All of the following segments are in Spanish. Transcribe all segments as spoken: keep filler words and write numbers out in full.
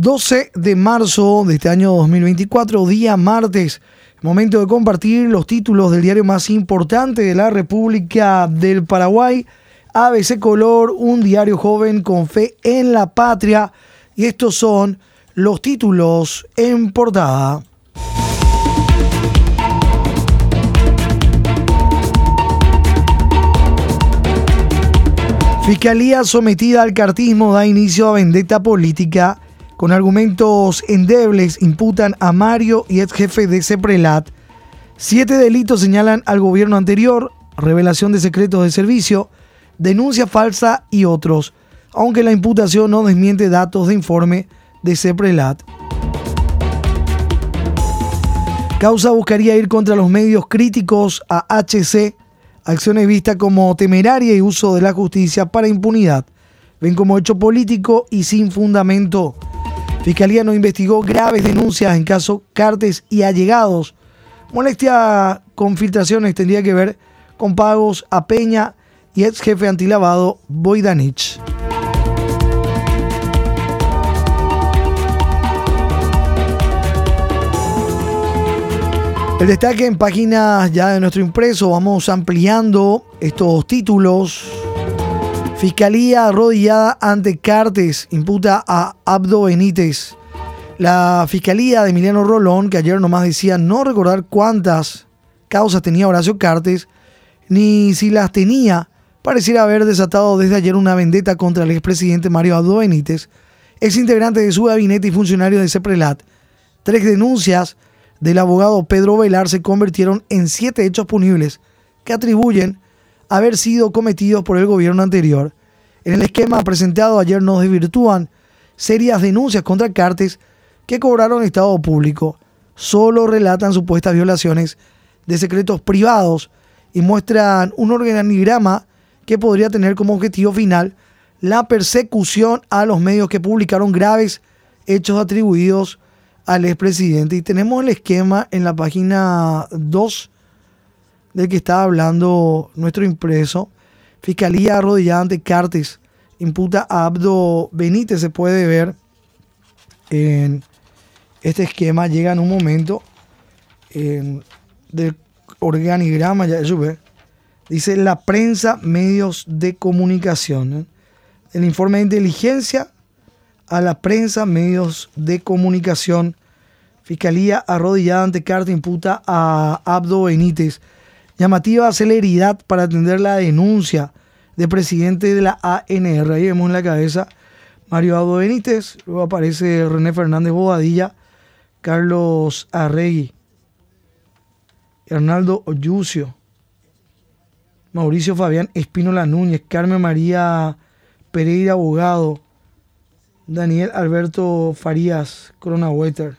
doce de marzo de este año dos mil veinticuatro, día martes. Momento de compartir los títulos del diario más importante de la República del Paraguay, A B C Color, un diario joven con fe en la patria. Y estos son los títulos en portada. Fiscalía sometida al cartismo da inicio a vendetta política. Con argumentos endebles imputan a Mario y ex jefe de CEPRELAT. Siete delitos señalan al gobierno anterior: revelación de secretos de servicio, denuncia falsa y otros, aunque la imputación no desmiente datos de informe de CEPRELAT. Causa buscaría ir contra los medios críticos a H C. Acciones vistas como temeraria y uso de la justicia para impunidad. Ven como hecho político y sin fundamento. Fiscalía no investigó graves denuncias en caso Cartes y allegados. Molestia con filtraciones tendría que ver con pagos a Peña y ex jefe antilavado Bojdanich. El destaque en páginas ya de nuestro impreso. Vamos ampliando estos títulos. Fiscalía arrodillada ante Cartes, imputa a Abdo Benítez. La Fiscalía de Emiliano Rolón, que ayer nomás decía no recordar cuántas causas tenía Horacio Cartes, ni si las tenía, pareciera haber desatado desde ayer una vendetta contra el expresidente Mario Abdo Benítez, ex integrante de su gabinete y funcionario de CEPRELAT. Tres denuncias del abogado Pedro Velar se convirtieron en siete hechos punibles que atribuyen haber sido cometidos por el gobierno anterior. En el esquema presentado ayer nos desvirtúan serias denuncias contra Cartes que cobraron estado público. Solo relatan supuestas violaciones de secretos privados y muestran un organigrama que podría tener como objetivo final la persecución a los medios que publicaron graves hechos atribuidos al expresidente. Y tenemos el esquema en la página dos del que está hablando nuestro impreso. Fiscalía arrodillada ante Cartes, imputa a Abdo Benítez. Se puede ver en este esquema. Llega en un momento en, del organigrama, ya sube. Dice la prensa, medios de comunicación. ¿eh? El informe de inteligencia a la prensa, medios de comunicación. Fiscalía arrodillada ante Cartes, imputa a Abdo Benítez. Llamativa celeridad para atender la denuncia de presidente de la A N R. Ahí vemos en la cabeza Mario Abdo Benítez. Luego aparece René Fernández Bobadilla, Carlos Arregui, Hernaldo Oyucio, Mauricio Fabián Espínola Núñez, Carmen María Pereira Abogado, Daniel Alberto Farías Coronawetter.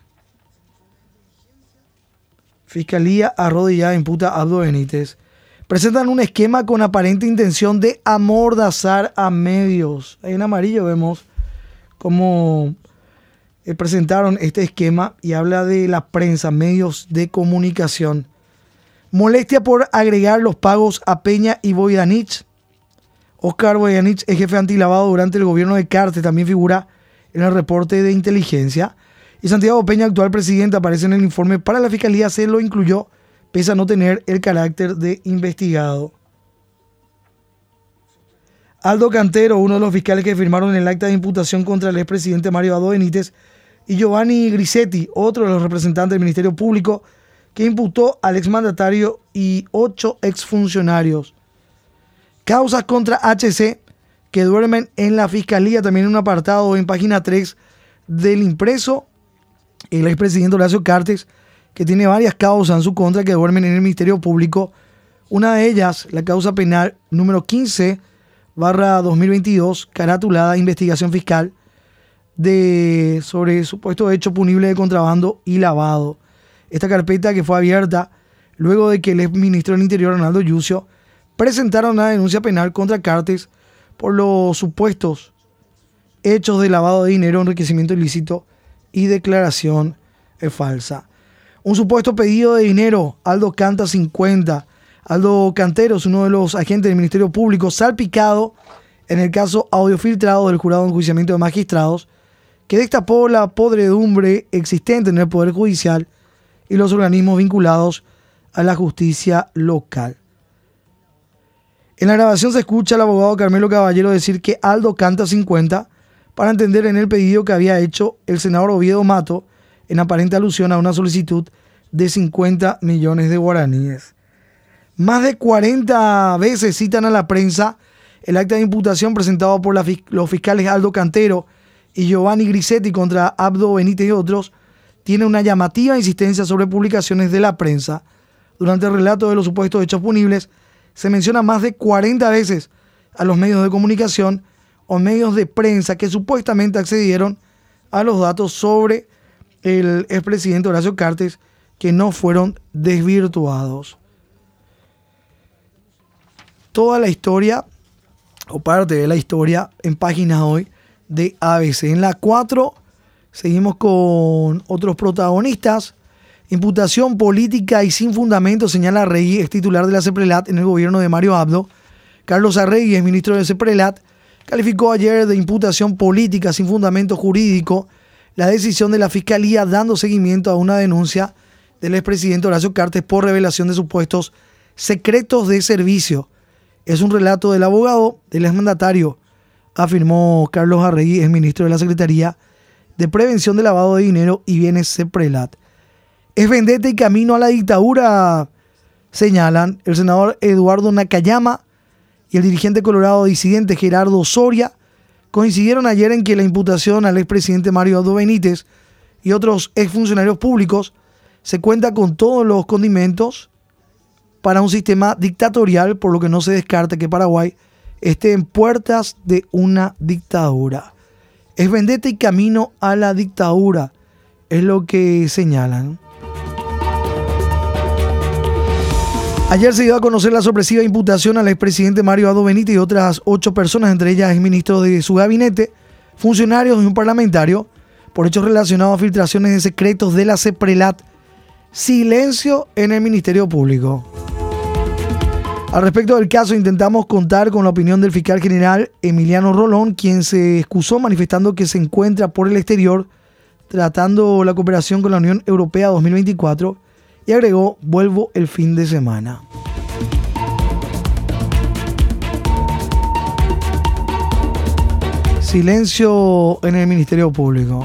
Fiscalía arrodillada imputa a Abdo Benítez. Presentan un esquema con aparente intención de amordazar a medios. Ahí en amarillo vemos cómo eh, presentaron este esquema y habla de la prensa, medios de comunicación. Molestia por agregar los pagos a Peña y Bojdanich. Oscar Bojdanich es jefe antilavado durante el gobierno de Cartes, también figura en el reporte de inteligencia. Y Santiago Peña, actual presidente, aparece en el informe para la Fiscalía, se lo incluyó, pese a no tener el carácter de investigado. Aldo Cantero, uno de los fiscales que firmaron el acta de imputación contra el expresidente Mario Abdo Benítez, y Giovanni Grisetti, otro de los representantes del Ministerio Público, que imputó al exmandatario y ocho exfuncionarios. Causas contra H C que duermen en la Fiscalía, también en un apartado en página tres del impreso. El expresidente Horacio Cartes, que tiene varias causas en su contra que duermen en el Ministerio Público. Una de ellas, la causa penal número quince barra dos mil veintidós, caratulada investigación fiscal de, sobre supuesto hecho punible de contrabando y lavado. Esta carpeta, que fue abierta luego de que el exministro del Interior, Hernaldo Oyucio, presentara una denuncia penal contra Cartes por los supuestos hechos de lavado de dinero, enriquecimiento ilícito y declaración falsa. Un supuesto pedido de dinero, Aldo Canta cincuenta. Aldo Cantero es uno de los agentes del Ministerio Público salpicado en el caso audiofiltrado del jurado de enjuiciamiento de magistrados, que destapó la podredumbre existente en el Poder Judicial y los organismos vinculados a la justicia local. En la grabación se escucha al abogado Carmelo Caballero decir que Aldo canta cincuenta para entender en el pedido que había hecho el senador Oviedo Mato en aparente alusión a una solicitud de cincuenta millones de guaraníes. Más de cuarenta veces citan a la prensa el acta de imputación presentado por la, los fiscales Aldo Cantero y Giovanni Grisetti contra Abdo Benítez y otros. Tiene una llamativa insistencia sobre publicaciones de la prensa. Durante el relato de los supuestos hechos punibles, se menciona más de cuarenta veces a los medios de comunicación o medios de prensa que supuestamente accedieron a los datos sobre el expresidente Horacio Cartes que no fueron desvirtuados. Toda la historia, o parte de la historia, en páginas hoy de A B C. En la cuatro seguimos con otros protagonistas. Imputación política y sin fundamento, señala Arregui, es titular de la CEPRELAT en el gobierno de Mario Abdo. Carlos Arregui, es ministro de CEPRELAT, calificó ayer de imputación política sin fundamento jurídico la decisión de la Fiscalía dando seguimiento a una denuncia del expresidente Horacio Cartes por revelación de supuestos secretos de servicio. Es un relato del abogado del exmandatario, afirmó Carlos Arregui, es ministro de la Secretaría de Prevención de Lavado de Dinero y Bienes CEPRELAT. Es vendetta y camino a la dictadura, señalan el senador Eduardo Nakayama y el dirigente colorado disidente Gerardo Soria. Coincidieron ayer en que la imputación al expresidente Mario Abdo Benítez y otros exfuncionarios públicos se cuenta con todos los condimentos para un sistema dictatorial, por lo que no se descarta que Paraguay esté en puertas de una dictadura. Es vendetta y camino a la dictadura, es lo que señalan. Ayer se dio a conocer la sorpresiva imputación al expresidente Mario Abdo Benítez y otras ocho personas, entre ellas exministros de su gabinete, funcionarios y un parlamentario, por hechos relacionados a filtraciones de secretos de la CEPRELAT. Silencio en el Ministerio Público. Al respecto del caso, intentamos contar con la opinión del fiscal general Emiliano Rolón, quien se excusó manifestando que se encuentra por el exterior tratando la cooperación con la Unión Europea dos mil veinticuatro. Y agregó, vuelvo el fin de semana. Silencio en el Ministerio Público.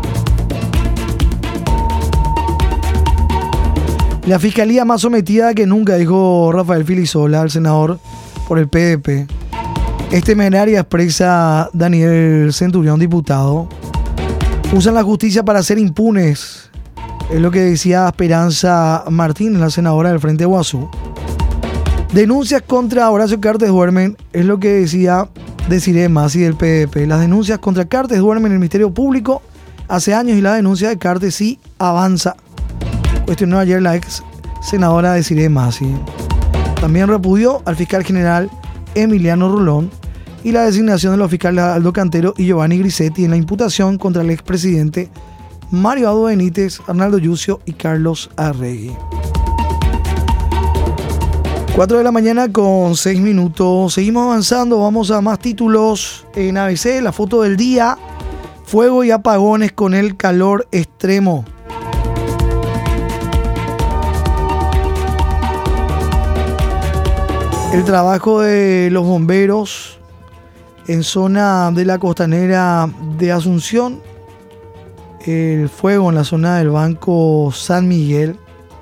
La fiscalía más sometida que nunca, dijo Rafael Filisola, el senador por el P D P. Es temeraria, expresa Daniel Centurión, diputado. Usan la justicia para ser impunes. Es lo que decía Esperanza Martínez, la senadora del Frente Guazú. Denuncias contra Horacio Cartes duermen, es lo que decía Desiree Masi del P D P. Las denuncias contra Cartes duermen en el Ministerio Público hace años y la denuncia de Cartes sí avanza. Cuestionó ayer la ex senadora Desiree Masi. También repudió al fiscal general Emiliano Rolón y la designación de los fiscales Aldo Cantero y Giovanni Grisetti en la imputación contra el expresidente Mario Abdo Benítez, Arnaldo Yucio y Carlos Arregui. cuatro de la mañana con seis minutos. Seguimos avanzando, vamos a más títulos en A B C. La foto del día: fuego y apagones con el calor extremo. El trabajo de los bomberos en zona de la costanera de Asunción. El fuego en la zona del Banco San Miguel.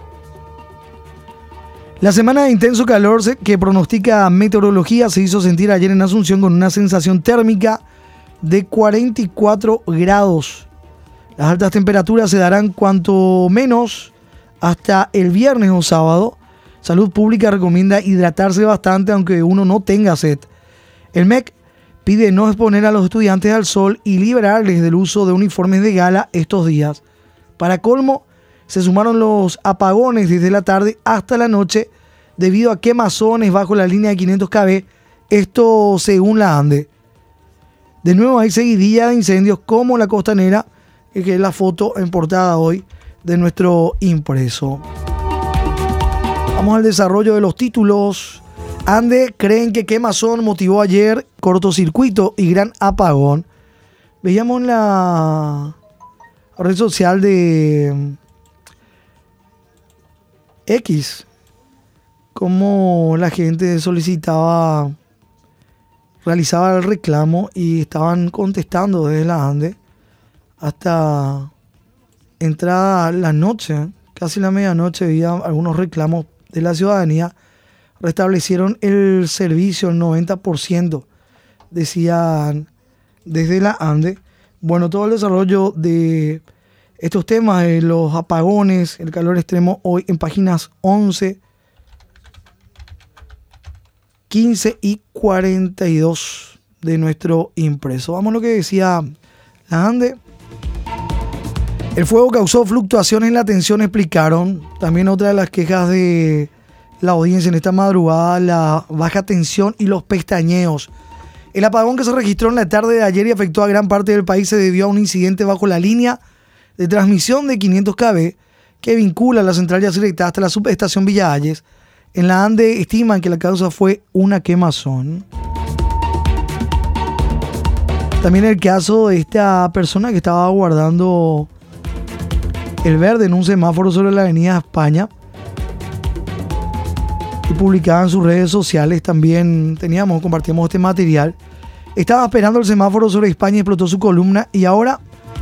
La semana de intenso calor que pronostica meteorología se hizo sentir ayer en Asunción con una sensación térmica de cuarenta y cuatro grados. Las altas temperaturas se darán cuanto menos hasta el viernes o sábado. Salud Pública recomienda hidratarse bastante aunque uno no tenga sed. El M E C pide no exponer a los estudiantes al sol y liberarles del uso de uniformes de gala estos días. Para colmo, se sumaron los apagones desde la tarde hasta la noche debido a quemazones bajo la línea de quinientos kilómetros, esto según la ANDE. De nuevo hay seguidilla de incendios como la costanera, que es la foto en portada hoy de nuestro impreso. Vamos al desarrollo de los títulos. ANDE creen que quemazón motivó ayer cortocircuito y gran apagón. Veíamos en la red social de X cómo la gente solicitaba, realizaba el reclamo y estaban contestando desde la ANDE hasta entrada la noche, casi la medianoche, había algunos reclamos de la ciudadanía. Restablecieron el servicio, el noventa por ciento, decían desde la ANDE. Bueno, todo el desarrollo de estos temas, de los apagones, el calor extremo, hoy en páginas once, quince y cuarenta y dos de nuestro impreso. Vamos a lo que decía la ANDE. El fuego causó fluctuaciones en la tensión, explicaron. También otra de las quejas de la audiencia en esta madrugada, la baja tensión y los pestañeos. El apagón que se registró en la tarde de ayer y afectó a gran parte del país se debió a un incidente bajo la línea de transmisión de quinientos kilómetros que vincula la central Yacyretá hasta la subestación Villa Hayes. En la ANDE estiman que la causa fue una quemazón. También el caso de esta persona que estaba guardando el verde en un semáforo sobre la avenida España y publicaba en sus redes sociales. También teníamos, compartíamos este material. Estaba esperando el semáforo sobre España y explotó su columna y ahora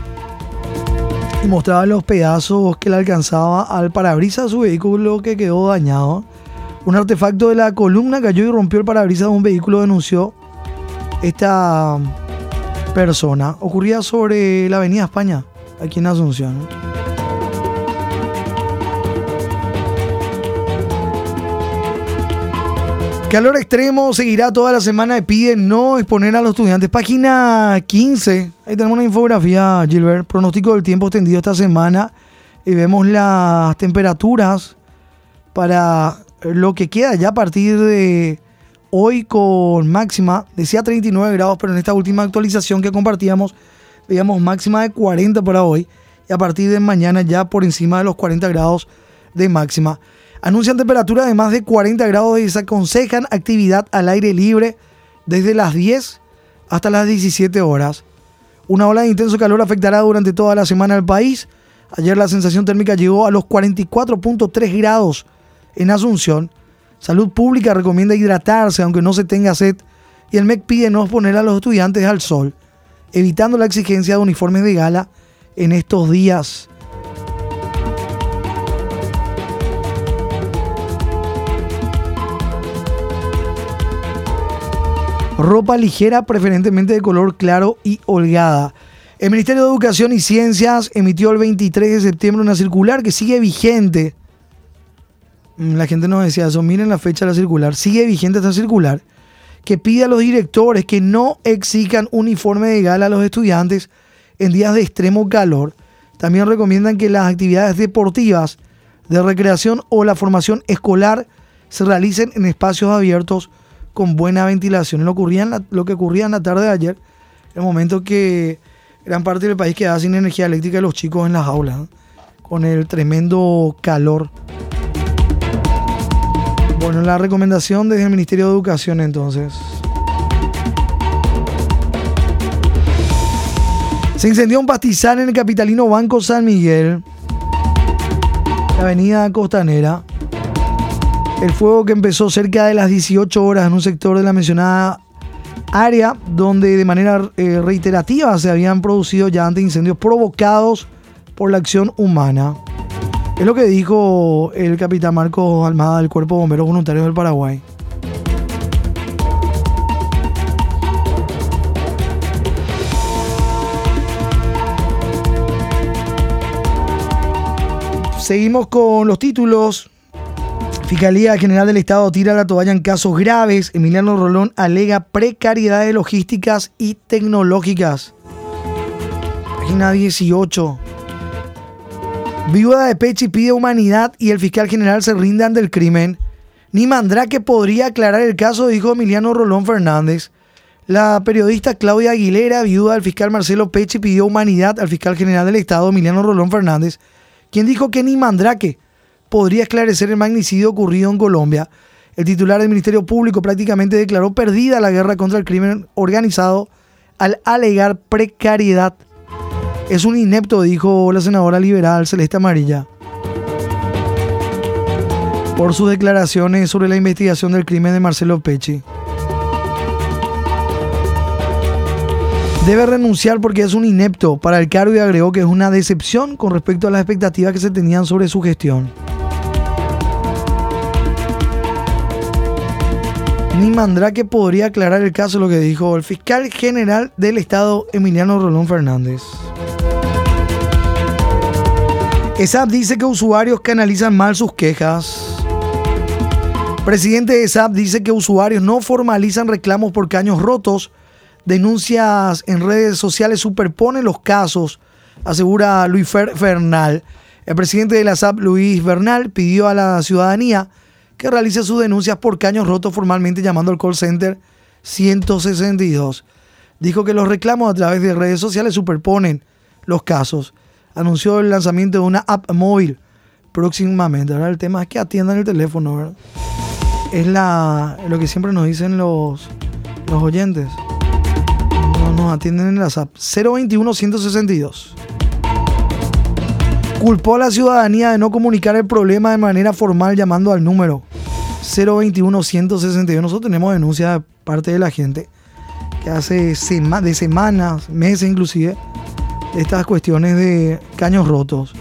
y mostraba los pedazos que le alcanzaba al parabrisas de su vehículo que quedó dañado. Un artefacto de la columna cayó y rompió el parabrisas de un vehículo, denunció esta persona. Ocurría sobre la avenida España, aquí en Asunción. Calor extremo seguirá toda la semana y pide no exponer a los estudiantes. Página quince, ahí tenemos una infografía, Gilbert. Pronóstico del tiempo extendido esta semana. Y vemos las temperaturas para lo que queda ya a partir de hoy con máxima. Decía treinta y nueve grados, pero en esta última actualización que compartíamos veíamos máxima de cuarenta para hoy. Y a partir de mañana ya por encima de los cuarenta grados de máxima. Anuncian temperaturas de más de cuarenta grados y desaconsejan actividad al aire libre desde las diez hasta las diecisiete horas. Una ola de intenso calor afectará durante toda la semana al país. Ayer la sensación térmica llegó a los cuarenta y cuatro punto tres grados en Asunción. Salud Pública recomienda hidratarse aunque no se tenga sed y el M E C pide no exponer a los estudiantes al sol, evitando la exigencia de uniformes de gala en estos días. Ropa ligera, preferentemente de color claro y holgada. El Ministerio de Educación y Ciencias emitió el veintitrés de septiembre una circular que sigue vigente. La gente nos decía eso, miren la fecha de la circular. Sigue vigente esta circular que pide a los directores que no exijan uniforme de gala a los estudiantes en días de extremo calor. También recomiendan que las actividades deportivas, de recreación o la formación escolar se realicen en espacios abiertos con buena ventilación. Lo, ocurría en la, lo que ocurría en la tarde de ayer, el momento que gran parte del país quedaba sin energía eléctrica y los chicos en las aulas, ¿eh? Con el tremendo calor. Bueno, la recomendación desde el Ministerio de Educación entonces. Se incendió un pastizal en el capitalino Banco San Miguel, la avenida Costanera. El fuego que empezó cerca de las dieciocho horas en un sector de la mencionada área donde de manera eh, reiterativa se habían producido ya antes incendios provocados por la acción humana. Es lo que dijo el capitán Marcos Almada del Cuerpo de Bomberos Voluntarios del Paraguay. Seguimos con los títulos. Fiscalía General del Estado tira la toalla en casos graves. Emiliano Rolón alega precariedades logísticas y tecnológicas. Página dieciocho. Viuda de Pechi pide humanidad y el fiscal general se rinde ante el crimen. Ni Mandrake podría aclarar el caso, dijo Emiliano Rolón Fernández. La periodista Claudia Aguilera, viuda del fiscal Marcelo Pechi, pidió humanidad al fiscal general del Estado, Emiliano Rolón Fernández, quien dijo que ni Mandrake podría esclarecer el magnicidio ocurrido en Colombia. El titular del Ministerio Público prácticamente declaró perdida la guerra contra el crimen organizado al alegar precariedad. Es un inepto, dijo la senadora liberal Celeste Amarilla, por sus declaraciones sobre la investigación del crimen de Marcelo Pecci. Debe renunciar porque es un inepto para el cargo y agregó que es una decepción con respecto a las expectativas que se tenían sobre su gestión. Ni Mandrake podría aclarar el caso, lo que dijo el fiscal general del Estado, Emiliano Rolón Fernández. ESAP dice que usuarios canalizan mal sus quejas. Presidente de ESAP dice que usuarios no formalizan reclamos por caños rotos. Denuncias en redes sociales superponen los casos, asegura Luis Fer Bernal. El presidente de la ESAP, Luis Bernal, pidió a la ciudadanía que realice sus denuncias por caños rotos formalmente llamando al call center ciento sesenta y dos. Dijo que los reclamos a través de redes sociales superponen los casos. Anunció el lanzamiento de una app móvil próximamente. Ahora el tema es que atiendan el teléfono, ¿verdad? Es la, lo que siempre nos dicen los, los oyentes. No nos atienden en las apps. cero veintiuno, ciento sesenta y dos. Culpó a la ciudadanía de no comunicar el problema de manera formal llamando al número cero veintiuno, ciento sesenta y dos. Nosotros tenemos denuncias de parte de la gente que hace sema, de semanas, meses inclusive, estas cuestiones de caños rotos.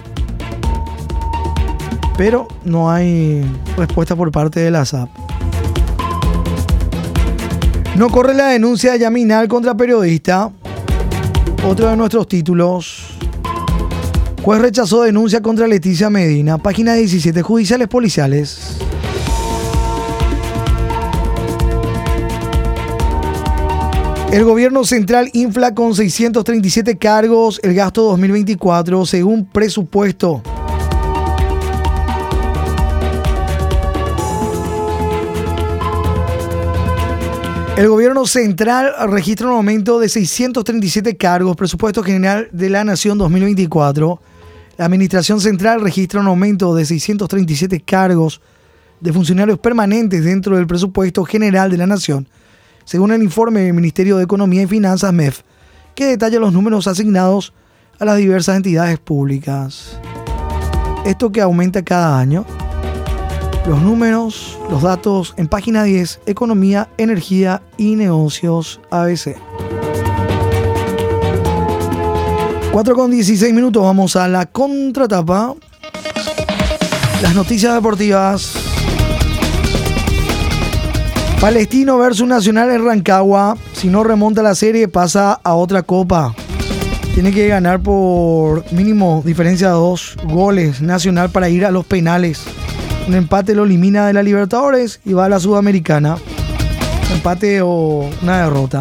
Pero no hay respuesta por parte de la S A P. No corre la denuncia de Yaminal contra periodista. Otro de nuestros títulos. Juez rechazó denuncia contra Leticia Medina. Página diecisiete. Judiciales policiales. El gobierno central infla con seiscientos treinta y siete cargos el gasto dos mil veinticuatro según presupuesto. El gobierno central registra un aumento de seiscientos treinta y siete cargos, presupuesto general de la Nación dos mil veinticuatro. La Administración Central registra un aumento de seiscientos treinta y siete cargos de funcionarios permanentes dentro del presupuesto general de la Nación, según el informe del Ministerio de Economía y Finanzas, M E F, que detalla los números asignados a las diversas entidades públicas. Esto que aumenta cada año. Los números, los datos en página diez, Economía, Energía y Negocios A B C. cuatro con dieciséis minutos, vamos a la contratapa. Las noticias deportivas. Palestino versus Nacional en Rancagua. Si no remonta la serie, pasa a otra copa. Tiene que ganar por mínimo diferencia de dos goles Nacional para ir a los penales. Un empate lo elimina de la Libertadores y va a la Sudamericana. Un empate o una derrota.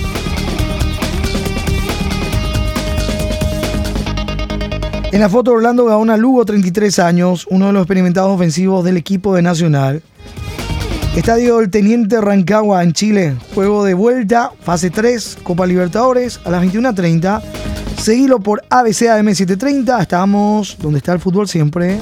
En la foto, Orlando Gaona Lugo, treinta y tres años, uno de los experimentados ofensivos del equipo de Nacional. Estadio del Teniente Rancagua en Chile. Juego de vuelta, fase tres, Copa Libertadores, a las veintiuna treinta. Seguilo por A B C A M setecientos treinta. Estamos donde está el fútbol siempre.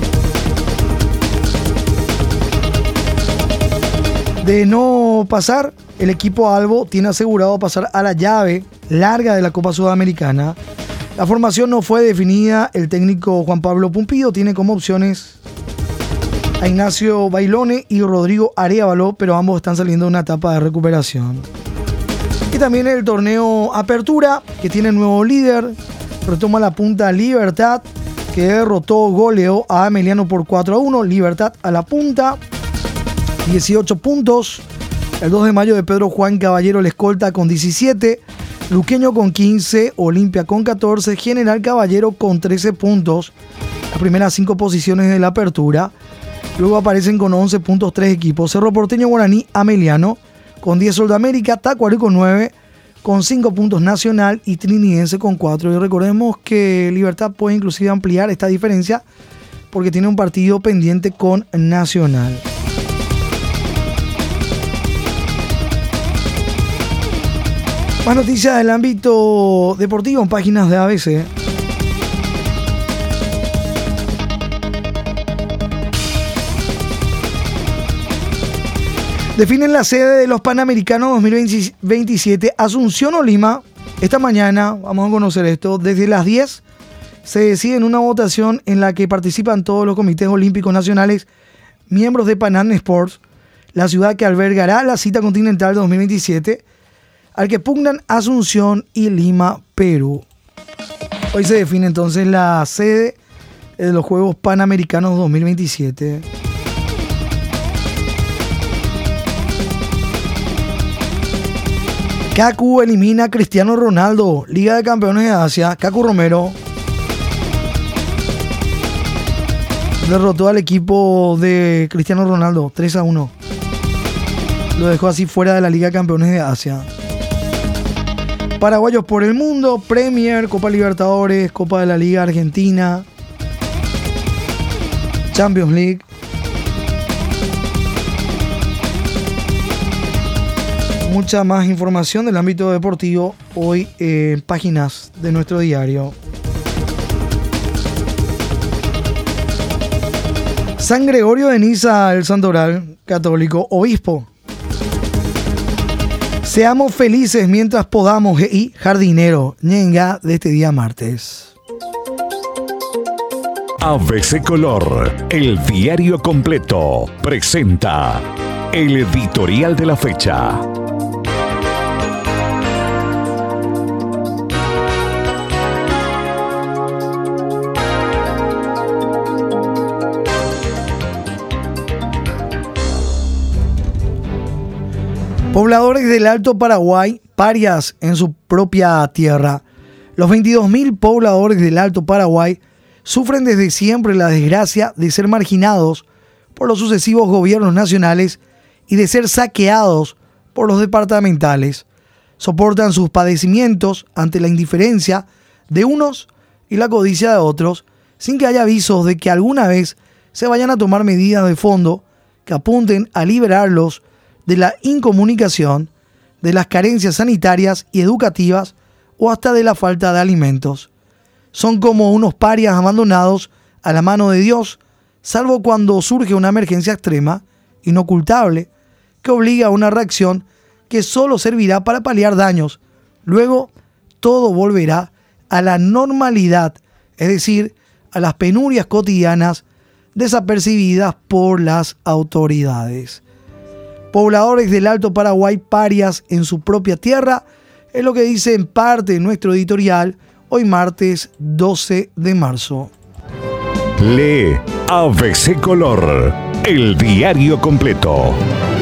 De no pasar, el equipo albo tiene asegurado pasar a la llave larga de la Copa Sudamericana. La formación no fue definida. El técnico Juan Pablo Pumpido tiene como opciones a Ignacio Bailone y Rodrigo Arévalo, pero ambos están saliendo de una etapa de recuperación. Y también el torneo Apertura, que tiene nuevo líder, retoma la punta Libertad, que derrotó, goleó a Ameliano por cuatro a uno. Libertad a la punta, dieciocho puntos. El dos de mayo de Pedro Juan Caballero, la escolta, con diecisiete. Luqueño con quince, Olimpia con catorce, General Caballero con trece puntos. Las primeras cinco posiciones de la Apertura. Luego aparecen con once puntos tres equipos. Cerro Porteño, Guaraní, Ameliano con diez, Sol de América, Tacuarí con nueve, con cinco puntos Nacional y Trinidense con cuatro. Y recordemos que Libertad puede inclusive ampliar esta diferencia porque tiene un partido pendiente con Nacional. Más noticias del ámbito deportivo en páginas de A B C. Definen la sede de los Panamericanos dos mil veintisiete, Asunción o Lima. Esta mañana, vamos a conocer esto, desde las diez se decide en una votación en la que participan todos los comités olímpicos nacionales, miembros de Panam Sports, la ciudad que albergará la cita continental dos mil veintisiete, al que pugnan Asunción y Lima, Perú. Hoy se define entonces la sede de los Juegos Panamericanos dos mil veintisiete. Kaku elimina a Cristiano Ronaldo, Liga de Campeones de Asia. Kaku Romero derrotó al equipo de Cristiano Ronaldo tres a uno. Lo dejó así fuera de la Liga de Campeones de Asia. Paraguayos por el mundo, Premier, Copa Libertadores, Copa de la Liga Argentina, Champions League. Mucha más información del ámbito deportivo hoy en páginas de nuestro diario. San Gregorio de Niza, el santoral católico, obispo. Seamos felices mientras podamos, y jardinero, ñenga de este día martes. A B C Color, el diario completo, presenta el editorial de la fecha. Pobladores del Alto Paraguay, parias en su propia tierra. Los veintidós mil pobladores del Alto Paraguay sufren desde siempre la desgracia de ser marginados por los sucesivos gobiernos nacionales y de ser saqueados por los departamentales. Soportan sus padecimientos ante la indiferencia de unos y la codicia de otros, sin que haya avisos de que alguna vez se vayan a tomar medidas de fondo que apunten a liberarlos de la incomunicación, de las carencias sanitarias y educativas o hasta de la falta de alimentos. Son como unos parias abandonados a la mano de Dios, salvo cuando surge una emergencia extrema, inocultable, que obliga a una reacción que solo servirá para paliar daños. Luego, todo volverá a la normalidad, es decir, a las penurias cotidianas desapercibidas por las autoridades. Pobladores del Alto Paraguay, parias en su propia tierra, es lo que dice en parte nuestro editorial hoy martes doce de marzo. Lee A B C Color, el diario completo.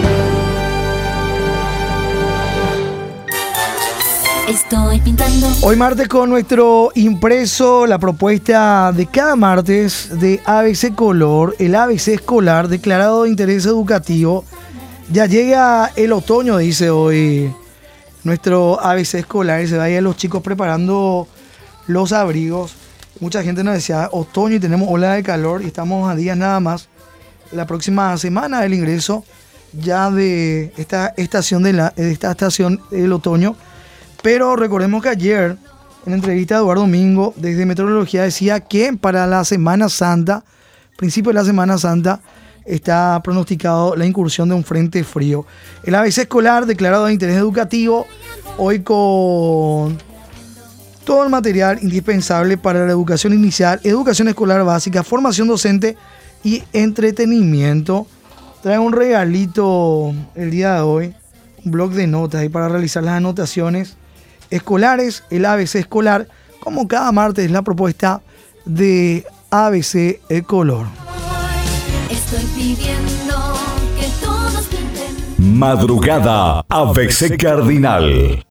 Estoy pintando. Hoy martes con nuestro impreso, la propuesta de cada martes de A B C Color, el A B C escolar declarado de interés educativo. Ya llega el otoño, dice hoy nuestro A B C escolar, y se vayan los chicos preparando los abrigos. Mucha gente nos decía otoño y tenemos ola de calor y estamos a días nada más. La próxima semana del ingreso ya de esta estación de la de esta estación del otoño. Pero recordemos que ayer, en entrevista de Eduardo Domingo, desde Meteorología, decía que para la Semana Santa, principio de la Semana Santa, está pronosticado la incursión de un frente frío. El A B C escolar declarado de interés educativo, hoy con todo el material indispensable para la educación inicial, educación escolar básica, formación docente y entretenimiento. Trae un regalito el día de hoy, un blog de notas ahí para realizar las anotaciones escolares. El A B C escolar, como cada martes, la propuesta de A B C el color. Estoy pidiendo que todos pinten. Madrugada A B C Cardinal.